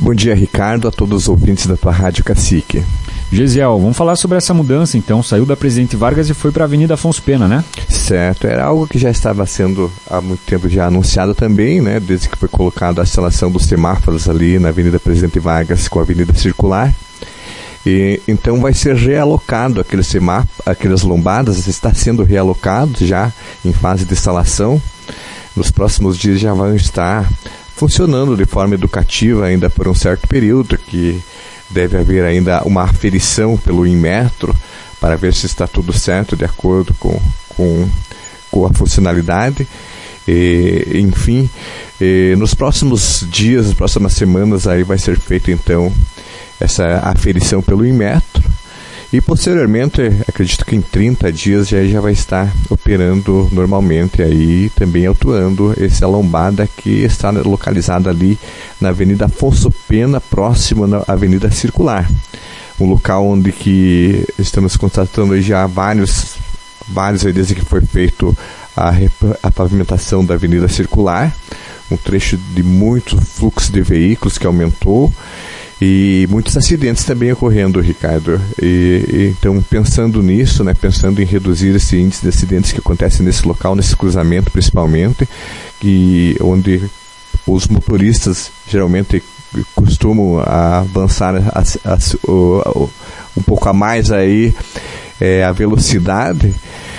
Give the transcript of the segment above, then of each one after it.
Bom dia, Ricardo, a todos os ouvintes da tua Rádio Cacique. Gesiel, vamos falar sobre essa mudança então. Saiu da Presidente Vargas e foi para a Avenida Afonso Pena, né? Certo, era algo que já estava sendo há muito tempo já anunciado também, né? Desde que foi colocada a instalação dos semáforos ali na Avenida Presidente Vargas com a Avenida Circular. E então vai ser realocado aquele semáforo, aquelas lombadas, está sendo realocado já em fase de instalação. Nos próximos dias já vão estar funcionando de forma educativa ainda por um certo período, que deve haver ainda uma aferição pelo Inmetro para ver se está tudo certo de acordo com a funcionalidade. Enfim, nos próximos dias, nas próximas semanas, aí vai ser feita então essa aferição pelo Inmetro e posteriormente, acredito que em 30 dias já vai estar operando normalmente aí, também atuando essa lombada que está localizada ali na Avenida Afonso Pena, próximo à Avenida Circular, um local onde que estamos constatando já vários aí desde que foi feito a pavimentação da Avenida Circular, um trecho de muito fluxo de veículos que aumentou e muitos acidentes também ocorrendo, Ricardo. Então, pensando nisso, né, pensando em reduzir esse índice de acidentes que acontecem nesse local, nesse cruzamento principalmente, onde os motoristas geralmente costumam avançar um pouco a mais aí a velocidade.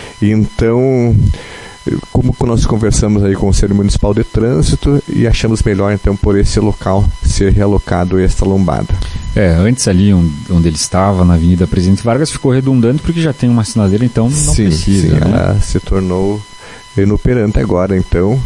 Então, como nós conversamos aí com o Conselho Municipal de Trânsito e achamos melhor então por esse local ser realocado esta lombada. Antes ali onde ele estava, na Avenida Presidente Vargas, ficou redundante porque já tem uma sinaleira, então não precisa. Sim, né? Ela se tornou inoperante agora, então.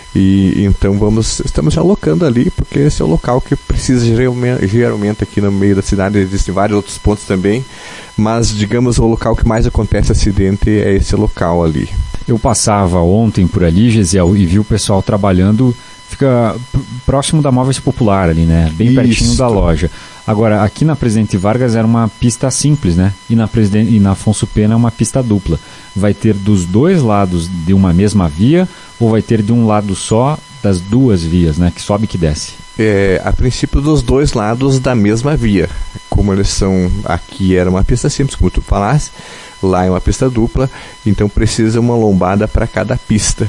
E então estamos alocando ali, porque esse é o local que precisa geralmente aqui no meio da cidade. Existem vários outros pontos também, mas digamos o local que mais acontece acidente é esse local ali. Eu passava ontem por ali, Gesiel, e vi o pessoal trabalhando, fica próximo da Móveis Popular ali, né? Bem pertinho da loja. Agora, aqui na Presidente Vargas era uma pista simples, né? E na Afonso Pena é uma pista dupla. Vai ter dos dois lados de uma mesma via ou vai ter de um lado só das duas vias, né? Que sobe e que desce? A princípio dos dois lados da mesma via. Como eles são... Aqui era uma pista simples, como tu falaste. Lá é uma pista dupla, então precisa uma lombada para cada pista.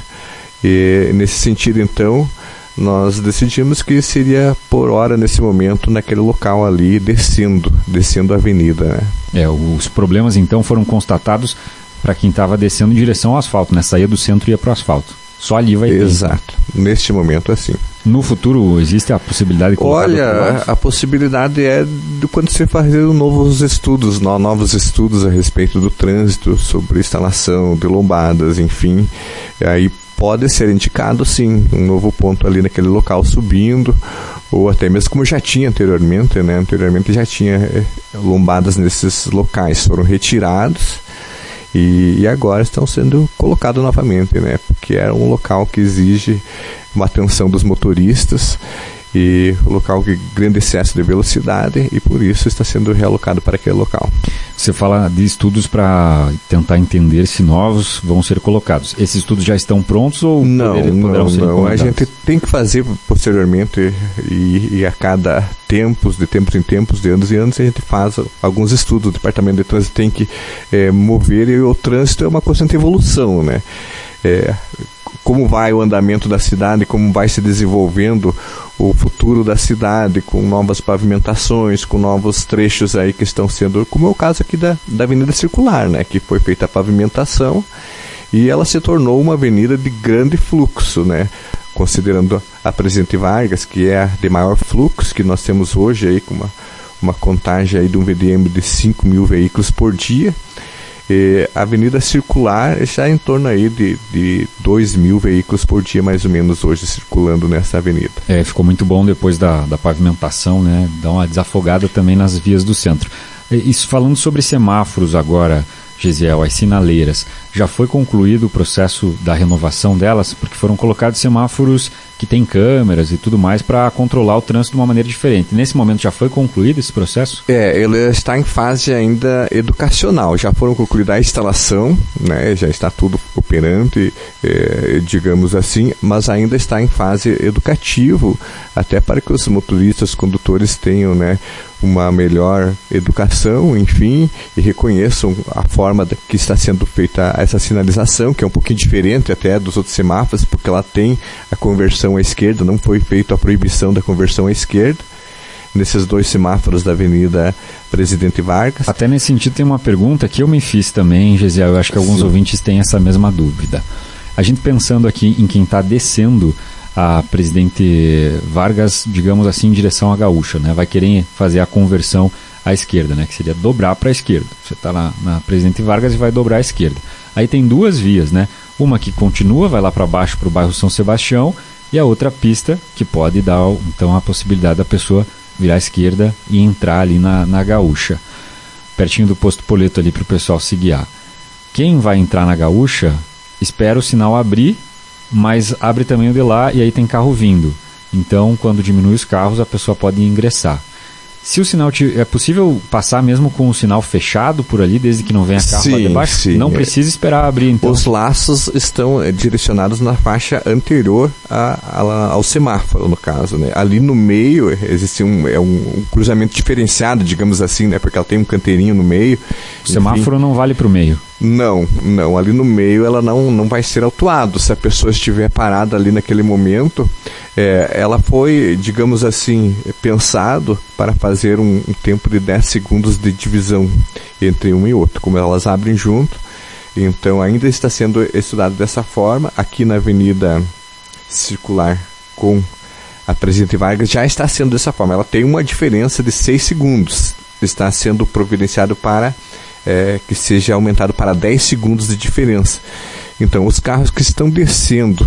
E nesse sentido, então, nós decidimos que seria por hora, nesse momento, naquele local ali, descendo a avenida, né? Os problemas, então, foram constatados para quem estava descendo em direção ao asfalto, né? Saía do centro e ia para o asfalto. Só ali vai ter. Exato. Neste momento, assim. No futuro, existe a possibilidade de colocar... Olha, a possibilidade é de quando você fazer novos estudos a respeito do trânsito, sobre instalação de lombadas, enfim. Aí pode ser indicado, sim, um novo ponto ali naquele local subindo, ou até mesmo como já tinha anteriormente, né? Anteriormente já tinha lombadas nesses locais, foram retirados. E agora estão sendo colocados novamente, né? Porque é um local que exige uma atenção dos motoristas e um local de grande excesso de velocidade e por isso está sendo realocado para aquele local. Você fala de estudos para tentar entender se novos vão ser colocados. Esses estudos já estão prontos ou poderão ser colocados? A gente tem que fazer posteriormente e a cada de tempos em tempos, de anos em anos, a gente faz alguns estudos. O Departamento de Trânsito tem que mover e o trânsito é uma constante evolução, né? Como vai o andamento da cidade, como vai se desenvolvendo o futuro da cidade, com novas pavimentações, com novos trechos aí que estão sendo, como é o caso aqui da Avenida Circular, né, que foi feita a pavimentação e ela se tornou uma avenida de grande fluxo, né, considerando a Presidente Vargas, que é a de maior fluxo que nós temos hoje aí, com uma contagem aí de um VDM de 5 mil veículos por dia. A Avenida Circular está em torno aí de 2 mil veículos por dia, mais ou menos, hoje circulando nessa avenida. Ficou muito bom depois da pavimentação, né? Dá uma desafogada também nas vias do centro. Isso falando sobre semáforos agora, Gesiel, as sinaleiras. já foi concluído o processo da renovação delas, porque foram colocados semáforos que têm câmeras e tudo mais para controlar o trânsito de uma maneira diferente. Nesse momento já foi concluído esse processo? Ele está em fase ainda educacional. Já foram concluída a instalação, né? Já está tudo operante, digamos assim, mas ainda está em fase educativa, até para que os motoristas, condutores tenham, né, uma melhor educação, enfim, e reconheçam a forma que está sendo feita essa sinalização, que é um pouquinho diferente até dos outros semáforos, porque ela tem a conversão à esquerda, não foi feita a proibição da conversão à esquerda nesses 2 semáforos da Avenida Presidente Vargas. Até nesse sentido tem uma pergunta que eu me fiz também, Gesiel, eu acho que alguns ouvintes têm essa mesma dúvida. A gente pensando aqui em quem está descendo a Presidente Vargas, digamos assim, em direção à Gaúcha, né? Vai querer fazer a conversão à esquerda, né? Que seria dobrar para a esquerda. Você está lá na Presidente Vargas e vai dobrar à esquerda. Aí tem 2 vias, né? Uma que continua, vai lá para baixo para o bairro São Sebastião, e a outra pista que pode dar, então, a possibilidade da pessoa virar à esquerda e entrar ali na Gaúcha, pertinho do posto Poleto ali para o pessoal se guiar. Quem vai entrar na Gaúcha, espera o sinal abrir, mas abre também o de lá e aí tem carro vindo. Então, quando diminui os carros, a pessoa pode ingressar. Se o sinal é possível passar mesmo com o sinal fechado por ali, desde que não venha carro lá de baixo? Sim. Não precisa esperar abrir, então. Os laços estão direcionados na faixa anterior ao semáforo, no caso, né? Ali no meio existe um cruzamento diferenciado, digamos assim, né? Porque ela tem um canteirinho no meio. O semáforo não vale para o meio? Não. Ali no meio ela não vai ser autuado. Se a pessoa estiver parada ali naquele momento, ela foi, digamos assim, pensado para fazer um tempo de 10 segundos de divisão entre um e outro. Como elas abrem junto, então ainda está sendo estudado dessa forma. Aqui na Avenida Circular com a Presidente Vargas já está sendo dessa forma. Ela tem uma diferença de 6 segundos. Está sendo providenciado para que seja aumentado para 10 segundos de diferença. Então, os carros que estão descendo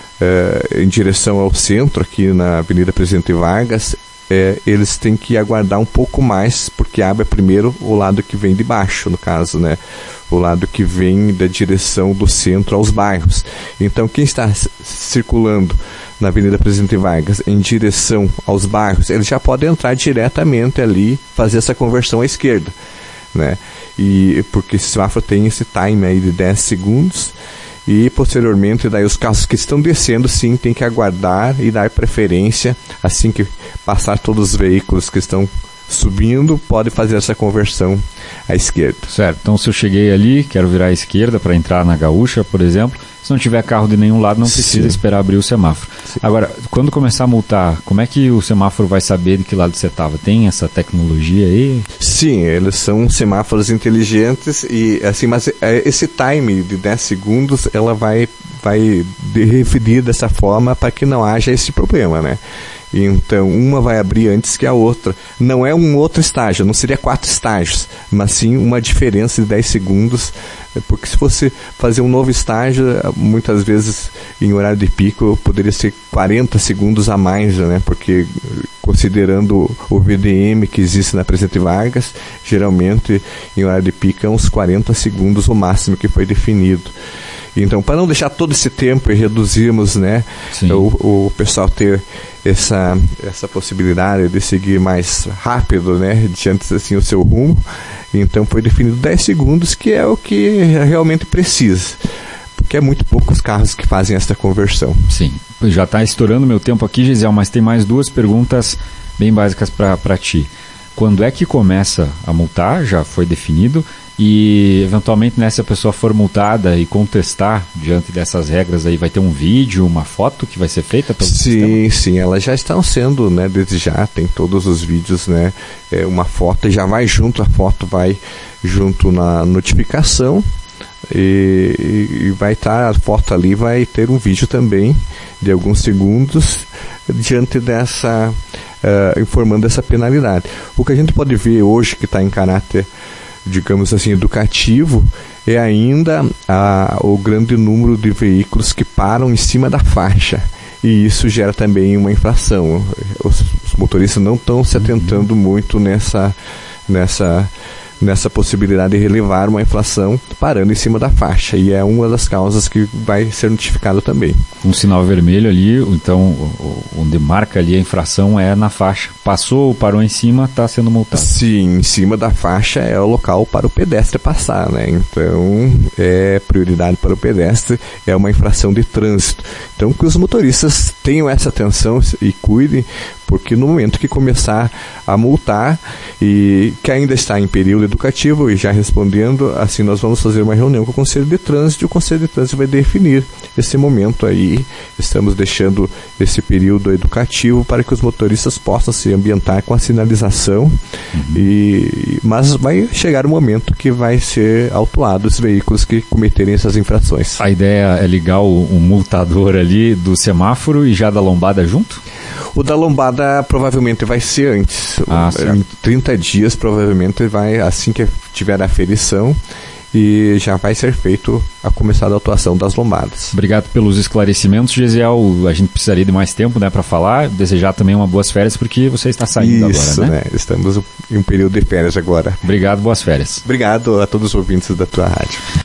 em direção ao centro, aqui na Avenida Presidente Vargas, eles têm que aguardar um pouco mais, porque abre primeiro o lado que vem de baixo, no caso, né? O lado que vem da direção do centro aos bairros. Então, quem está circulando na Avenida Presidente Vargas em direção aos bairros, ele já pode entrar diretamente ali, fazer essa conversão à esquerda, né? E porque esse semáforo tem esse time aí de 10 segundos, e posteriormente daí os carros que estão descendo sim tem que aguardar e dar preferência assim que passar todos os veículos que estão subindo, pode fazer essa conversão à esquerda. Certo, então se eu cheguei ali, quero virar à esquerda para entrar na Gaúcha, por exemplo, se não tiver carro de nenhum lado, não precisa esperar abrir o semáforo. Sim. Agora, quando começar a multar, como é que o semáforo vai saber de que lado você estava? Tem essa tecnologia aí? Sim, eles são semáforos inteligentes e assim, mas esse time de 10 segundos, ela vai definir dessa forma para que não haja esse problema, né? Então, uma vai abrir antes que a outra. Não é um outro estágio, não seria 4 estágios, mas sim uma diferença de 10 segundos, porque se você fazer um novo estágio, muitas vezes em horário de pico, poderia ser 40 segundos a mais, né? Porque considerando o VDM que existe na Presidente Vargas, geralmente em horário de pico é uns 40 segundos o máximo que foi definido. Então, para não deixar todo esse tempo e reduzirmos, né, o pessoal ter essa possibilidade de seguir mais rápido, né, diante assim o seu rumo, então foi definido 10 segundos, que é o que realmente precisa, porque é muito poucos carros que fazem essa conversão. Sim, já está estourando meu tempo aqui, Gesiel, mas tem mais 2 perguntas bem básicas para ti. Quando é que começa a multar? Já foi definido? E eventualmente, né, se a pessoa for multada e contestar diante dessas regras aí, vai ter um vídeo, uma foto que vai ser feita pelo sistema? Sim, elas já estão sendo, né, desde já, tem todos os vídeos, né, uma foto, já vai junto, a foto vai junto na notificação e vai estar, a foto ali vai ter um vídeo também de alguns segundos diante dessa, informando essa penalidade. O que a gente pode ver hoje que está em caráter, digamos assim, educativo, é ainda o grande número de veículos que param em cima da faixa, e isso gera também uma infração. Os motoristas não estão se atentando muito nessa possibilidade de relevar uma infração parando em cima da faixa, e é uma das causas que vai ser notificado também. Um sinal vermelho ali, então onde marca ali a infração é na faixa. Passou, parou em cima, está sendo multado. Sim, em cima da faixa é o local para o pedestre passar, né? Então, é prioridade para o pedestre, é uma infração de trânsito. Então, que os motoristas tenham essa atenção e cuidem, porque no momento que começar a multar, e que ainda está em período educativo, e já respondendo, assim, nós vamos fazer uma reunião com o Conselho de Trânsito, e o Conselho de Trânsito vai definir esse momento aí. Estamos deixando esse período educativo para que os motoristas possam se ambientar com a sinalização, mas vai chegar o momento que vai ser autuado os veículos que cometerem essas infrações. A ideia é ligar o multador ali do semáforo e já da lombada junto? O da lombada provavelmente vai ser antes. Em 30 dias provavelmente vai, assim que tiver a aferição, e já vai ser feito a começar a atuação das lombadas. Obrigado pelos esclarecimentos, Gesiel. A gente precisaria de mais tempo, né, para falar. Desejar também uma boas férias, porque você está saindo agora, né? Estamos em um período de férias agora. Obrigado, boas férias. Obrigado a todos os ouvintes da tua rádio.